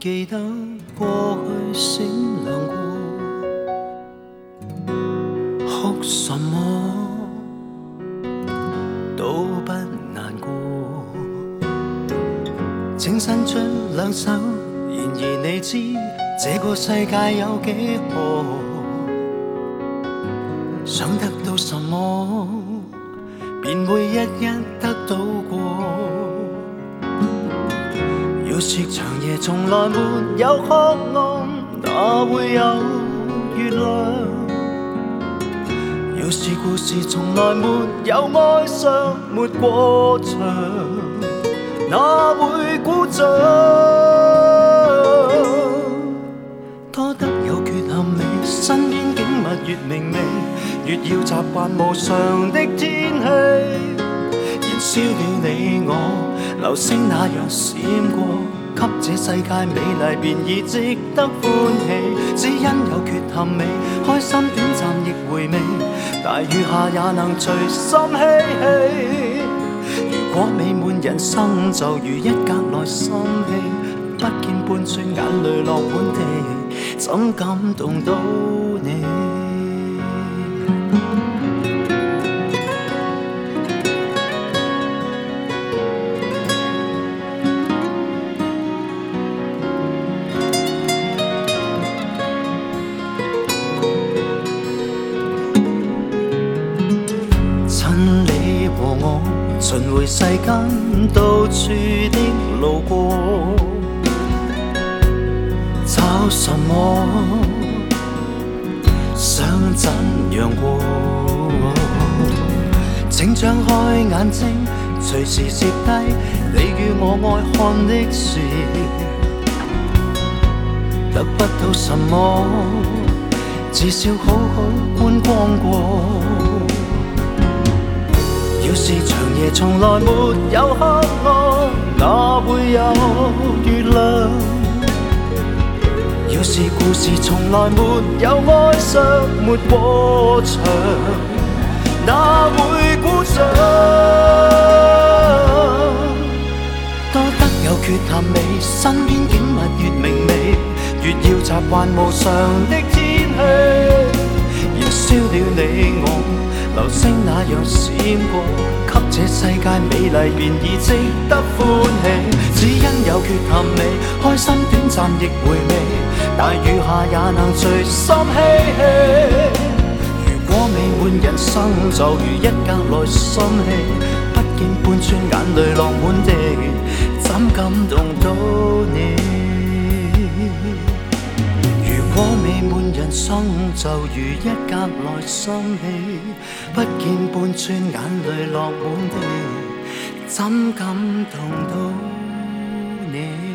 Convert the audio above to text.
記得過去閃亮過，哭什麼都不難過。請伸出兩手，然而你知這個世界有幾何？想得到什麼，便會一一得到過。要是長夜從來沒有黑暗，哪會有月亮？要是故事從來沒有哀傷，沒過場，哪會鼓掌？多得有缺陷美，身邊景物越明媚，越要習慣無常的天氣。燃燒了你我，流星那樣閃過，給這世界美麗便已值得歡喜。只因有缺陷美，開心短暫亦回味，大雨下也能隨心嬉戲。如果美滿人生就如一格內心戲，不見半寸眼淚落滿地，怎感動到你？趁你和我巡迴世間到處的路過，找什麼想怎樣過？請張開眼睛，隨時攝低你與我愛看的事。得不到什麼，至少好好觀光過。要是長夜從來沒有黑暗，哪會有月亮？要是故事從來沒有哀傷，沒過場，哪會鼓掌？多得有缺陷美，身邊景物越明媚，越要習慣無常的天氣。燃燒了你我，流星那樣閃過，給這世界美麗便已值得歡喜。只因有缺陷美，開心短暫亦回味，大雨下也能隨心嬉戲。如果美滿人生就如一格內心戲，不見半寸眼淚落滿地，怎感動到你？如果美滿人生就如一格內心戲，不見半寸眼淚落滿地，怎感動到你？